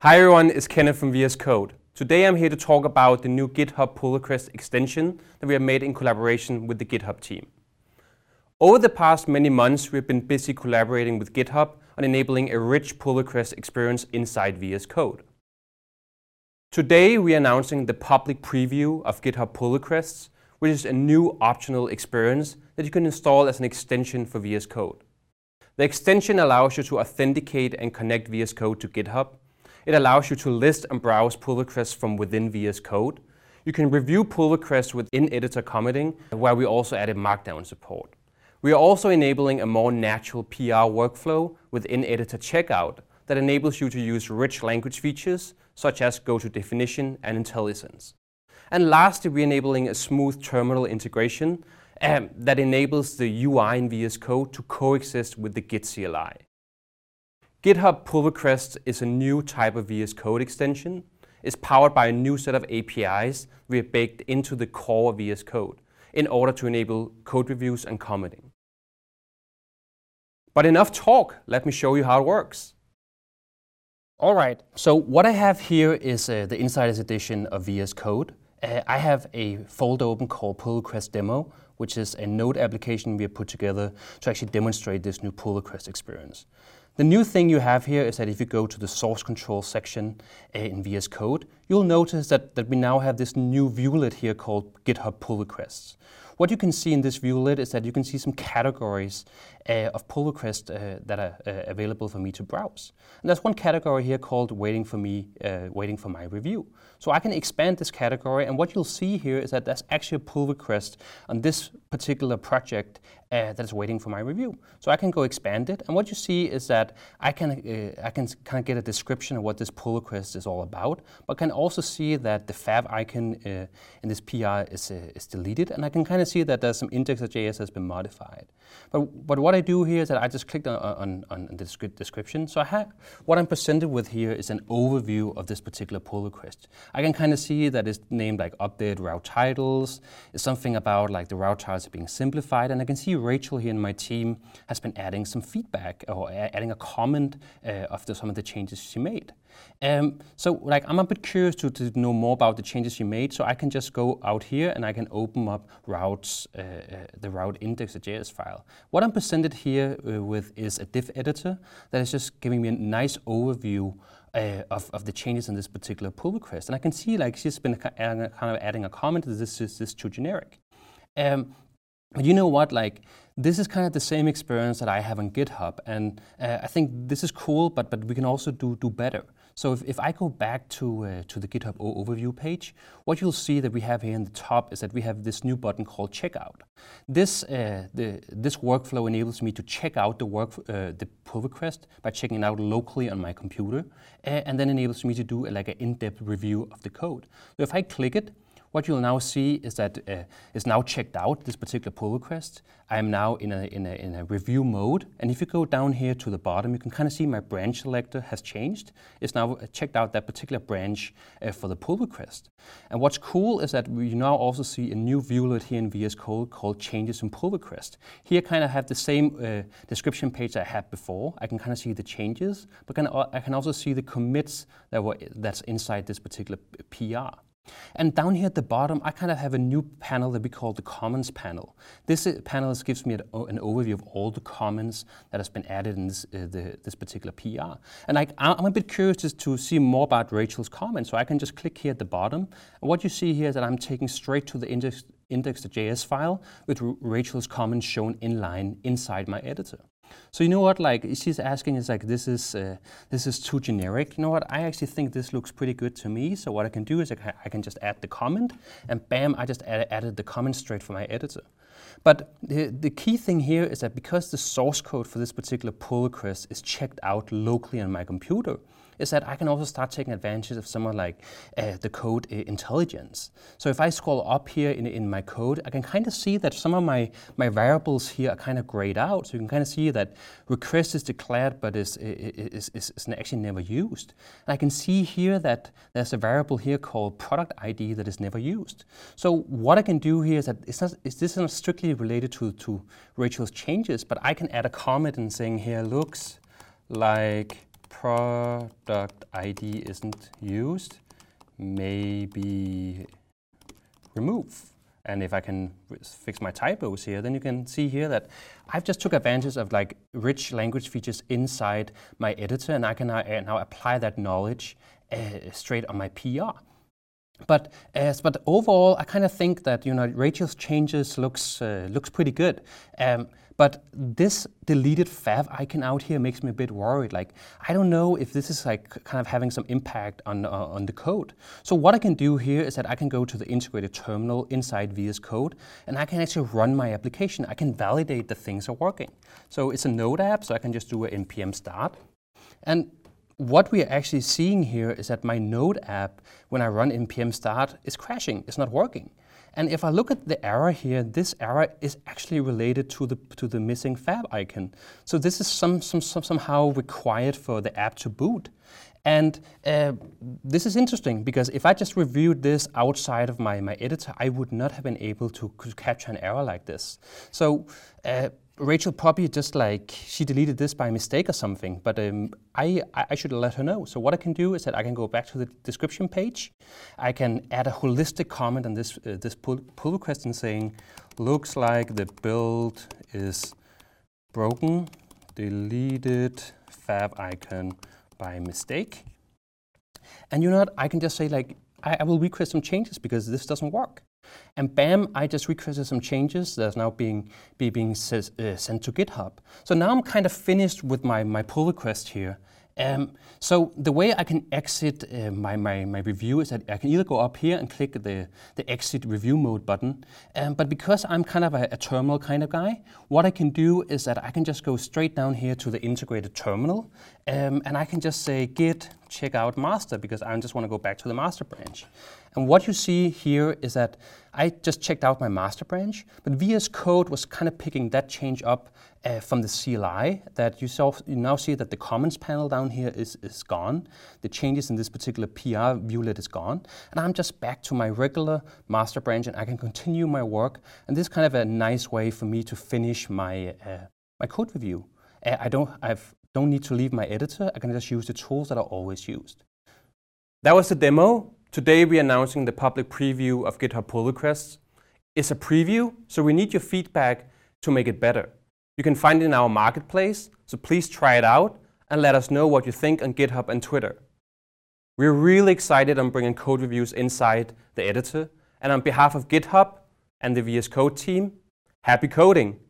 Hi everyone, it's Kenneth from VS Code. Today I'm here to talk about the new GitHub pull request extension that we have made in collaboration with the GitHub team. Over the past many months, we've been busy collaborating with GitHub on enabling a rich pull request experience inside VS Code. Today we are announcing the public preview of GitHub pull requests, which is a new optional experience that you can install as an extension for VS Code. The extension allows you to authenticate and connect VS Code to GitHub. It allows you to list and browse pull requests from within VS Code. You can review pull requests with in-editor commenting, where we also added Markdown support. We are also enabling a more natural PR workflow with in-editor checkout that enables you to use rich language features such as go-to-definition and IntelliSense. And lastly, we're enabling a smooth terminal integration that enables the UI in VS Code to coexist with the Git CLI. GitHub pull requests is a new type of VS Code extension. It's powered by a new set of APIs we have baked into the core of VS Code in order to enable code reviews and commenting. But enough talk, let me show you how it works. All right, so what I have here is the Insiders edition of VS Code. I have a folder open called Pull Request Demo, which is a Node application we have put together to actually demonstrate this new pull request experience. The new thing you have here is that if you go to the source control section in VS Code, you'll notice that we now have this new viewlet here called GitHub pull requests. What you can see in this viewlet is that you can see some categories of pull requests that are available for me to browse. And there's one category here called waiting for my review. So I can expand this category, and what you'll see here is that there's actually a pull request on this particular project that is waiting for my review. So I can go expand it, and what you see is that I can kind of get a description of what this pull request is all about, but can also see that the fav icon in this PR is deleted, and I can kind of see that there's some index.js has been modified. But what I do here is that I just clicked on the description. So what I'm presented with here is an overview of this particular pull request. I can kind of see that it's named like update route titles. It's something about like the route titles are being simplified, and I can see Rachel here in my team has been adding some feedback or adding a comment of some of the changes she made. So like I'm a bit curious to know more about the changes she made, so I can just go out here and I can open up routes, the route index.js file. What I'm presented here with is a diff editor that is just giving me a nice overview of the changes in this particular pull request. And I can see like she's been kind of adding a comment that this is too generic. But you know what, like this is kind of the same experience that I have on GitHub, and I think this is cool, but we can also do better. So if I go back to the GitHub overview page, what you'll see that we have here in the top is that we have this new button called Checkout. This workflow enables me to check out the pull request by checking it out locally on my computer, and then enables me to do like an in-depth review of the code. So if I click it, what you'll now see is that it's now checked out, this particular pull request. I am now in a review mode. And if you go down here to the bottom, you can kind of see my branch selector has changed. It's now checked out that particular branch for the pull request. And what's cool is that we now also see a new viewlet here in VS Code called Changes in Pull Request. Here I kind of have the same description page I had before. I can kind of see the changes, but I can also see the commits that's inside this particular PR. And down here at the bottom, I kind of have a new panel that we call the Comments panel. This panel gives me an overview of all the comments that has been added in this particular PR. And I'm a bit curious to see more about Rachel's comments, so I can just click here at the bottom. And what you see here is that I'm taking straight to the index.js file with Rachel's comments shown inline inside my editor. So you know what, like she's asking is like this is too generic. You know what, I actually think this looks pretty good to me. So what I can do is I can just add the comment, and bam, I just added the comment straight from my editor. But the key thing here is that because the source code for this particular pull request is checked out locally on my computer, is that I can also start taking advantage of someone like the code IntelliSense. So if I scroll up here in my code, I can kind of see that some of my variables here are kind of grayed out. So you can kind of see that request is declared, but is actually never used. And I can see here that there's a variable here called product ID that is never used. So what I can do here is that this is not strictly related to Rachel's changes, but I can add a comment and saying here looks like product ID isn't used, maybe remove. And if I can fix my typos here, then you can see here that I've just took advantage of like rich language features inside my editor, and I can now apply that knowledge straight on my PR. But overall, I kind of think that Rachel's changes looks pretty good. But this deleted fav icon out here makes me a bit worried. Like, I don't know if this is like kind of having some impact on the code. So what I can do here is that I can go to the integrated terminal inside VS Code, and I can actually run my application. I can validate that things are working. So it's a Node app, so I can just do an npm start. And what we are actually seeing here is that my Node app, when I run npm start, is crashing. It's not working. And if I look at the error here, this error is actually related to the missing fab icon. So this is somehow required for the app to boot. And this is interesting because if I just reviewed this outside of my editor, I would not have been able to capture an error like this. So Rachel probably just like, she deleted this by mistake or something, but I should let her know. So what I can do is that I can go back to the description page. I can add a holistic comment on this pull request and saying, looks like the build is broken, deleted fab icon by mistake. And you know what, I can just say like, I will request some changes because this doesn't work. And bam, I just requested some changes that's now being sent to GitHub. So now I'm kind of finished with my pull request here. So the way I can exit my review is that I can either go up here and click the exit review mode button, but because I'm kind of a terminal kind of guy, what I can do is that I can just go straight down here to the integrated terminal, and I can just say git checkout master because I just want to go back to the master branch. And what you see here is that I just checked out my master branch, but VS Code was kind of picking that change up from the CLI that you now see that the comments panel down here is gone. The changes in this particular PR viewlet is gone. And I'm just back to my regular master branch and I can continue my work. And this is kind of a nice way for me to finish my code review. I don't need to leave my editor. I can just use the tools that are always used. That was the demo. Today we're announcing the public preview of GitHub pull requests. It's a preview, so we need your feedback to make it better. You can find it in our marketplace, so please try it out and let us know what you think on GitHub and Twitter. We're really excited on bringing code reviews inside the editor, and on behalf of GitHub and the VS Code team, happy coding!